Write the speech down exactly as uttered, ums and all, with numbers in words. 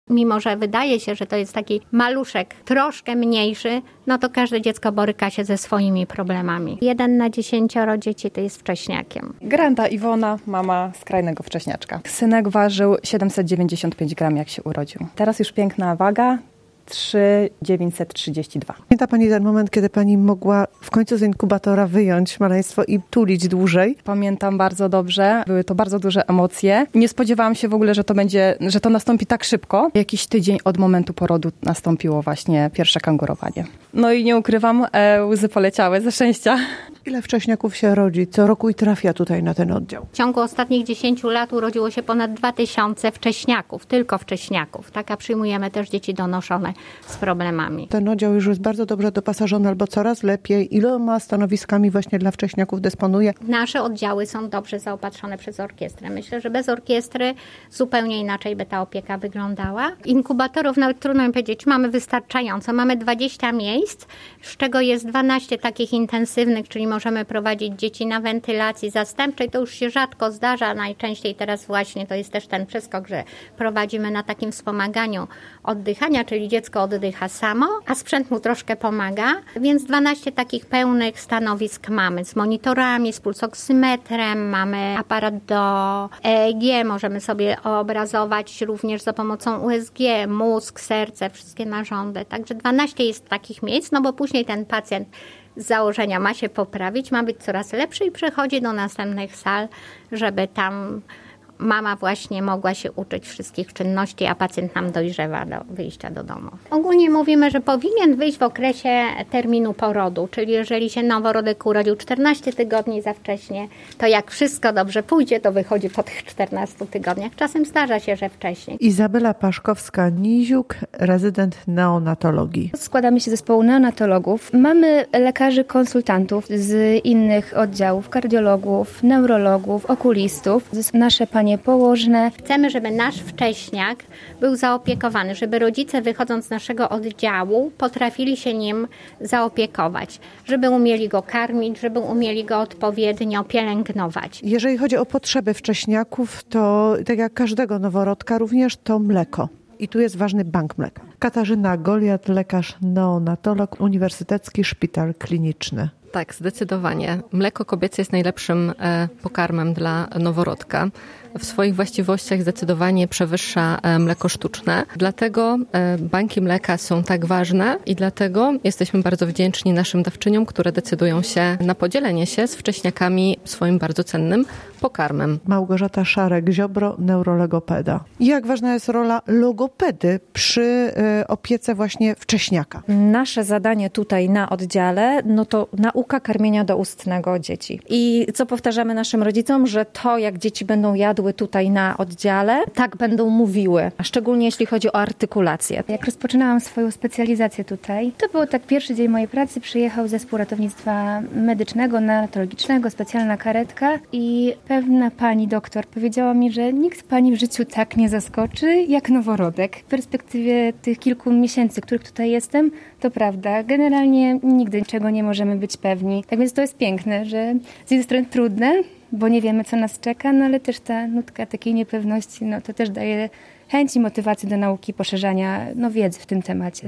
Mimo że wydaje się, że to jest taki maluszek troszkę mniejszy, no to każde dziecko boryka się ze swoimi problemami. Jeden na dziesięcioro dzieci to jest wcześniakiem. Granda Iwona, mama skrajnego wcześniaczka. Synek ważył siedemset dziewięćdziesiąt pięć gramów, jak się urodził. Teraz już piękna waga. trzy tysiące dziewięćset trzydzieści dwa. Pamięta Pani ten moment, kiedy Pani mogła w końcu z inkubatora wyjąć maleństwo i tulić dłużej? Pamiętam bardzo dobrze. Były to bardzo duże emocje. Nie spodziewałam się w ogóle, że to będzie, że to nastąpi tak szybko. Jakiś tydzień od momentu porodu nastąpiło właśnie pierwsze kangurowanie. No i nie ukrywam, e, łzy poleciały ze szczęścia. Ile wcześniaków się rodzi co roku i trafia tutaj na ten oddział? W ciągu ostatnich dziesięciu lat urodziło się ponad dwa tysiące wcześniaków, tylko wcześniaków. Tak, a przyjmujemy też dzieci donoszone z problemami. Ten oddział już jest bardzo dobrze dopasażony albo coraz lepiej. Iloma stanowiskami właśnie dla wcześniaków dysponuje? Nasze oddziały są dobrze zaopatrzone przez orkiestrę. Myślę, że bez orkiestry zupełnie inaczej by ta opieka wyglądała. Inkubatorów nawet trudno mi powiedzieć, mamy wystarczająco. Mamy dwadzieścia miejsc, z czego jest dwanaście takich intensywnych, czyli możemy prowadzić dzieci na wentylacji zastępczej. To już się rzadko zdarza. Najczęściej teraz właśnie to jest też ten przeskok, że prowadzimy na takim wspomaganiu oddychania, czyli dziecko oddycha samo, a sprzęt mu troszkę pomaga. Więc dwanaście takich pełnych stanowisk mamy z monitorami, z pulsoksymetrem, mamy aparat do E E G, możemy sobie obrazować również za pomocą U S G, mózg, serce, wszystkie narządy. Także dwanaście jest takich miejsc, no bo później ten pacjent z założenia ma się poprawić, ma być coraz lepszy i przechodzi do następnych sal, żeby tam mama właśnie mogła się uczyć wszystkich czynności, a pacjent nam dojrzewa do wyjścia do domu. Ogólnie mówimy, że powinien wyjść w okresie terminu porodu, czyli jeżeli się noworodek urodził czternaście tygodni za wcześnie, to jak wszystko dobrze pójdzie, to wychodzi po tych czternastu tygodniach. Czasem zdarza się, że wcześniej. Izabela Paszkowska-Niziuk, rezydent neonatologii. Składamy się z zespołu neonatologów. Mamy lekarzy konsultantów z innych oddziałów, kardiologów, neurologów, okulistów. Nasze panie położne. Chcemy, żeby nasz wcześniak był zaopiekowany, żeby rodzice wychodząc z naszego oddziału potrafili się nim zaopiekować, żeby umieli go karmić, żeby umieli go odpowiednio pielęgnować. Jeżeli chodzi o potrzeby wcześniaków, to tak jak każdego noworodka, również to mleko. I tu jest ważny bank mleka. Katarzyna Goliat, lekarz neonatolog, Uniwersytecki Szpital Kliniczny. Tak, zdecydowanie. Mleko kobiece jest najlepszym e, pokarmem dla noworodka. W swoich właściwościach zdecydowanie przewyższa e, mleko sztuczne. Dlatego e, banki mleka są tak ważne i dlatego jesteśmy bardzo wdzięczni naszym dawczyniom, które decydują się na podzielenie się z wcześniakami swoim bardzo cennym pokarmem. Małgorzata Szarek-Ziobro, neurologopeda. Jak ważna jest rola logopedy przy e, opiece właśnie wcześniaka? Nasze zadanie tutaj na oddziale, no to nauka karmienia doustnego dzieci. I co powtarzamy naszym rodzicom, że to jak dzieci będą jadły tutaj na oddziale, tak będą mówiły, a szczególnie jeśli chodzi o artykulację. Jak rozpoczynałam swoją specjalizację tutaj, to był tak pierwszy dzień mojej pracy, przyjechał zespół ratownictwa medycznego, neonatologicznego, specjalna karetka i pewna pani doktor powiedziała mi, że nikt pani w życiu tak nie zaskoczy jak noworodek. W perspektywie tych kilku miesięcy, których tutaj jestem, to prawda, generalnie nigdy niczego nie możemy być pewni. Tak więc to jest piękne, że z jednej strony trudne, bo nie wiemy, co nas czeka, no ale też ta nutka takiej niepewności, no to też daje chęć i motywację do nauki, poszerzania no, wiedzy w tym temacie.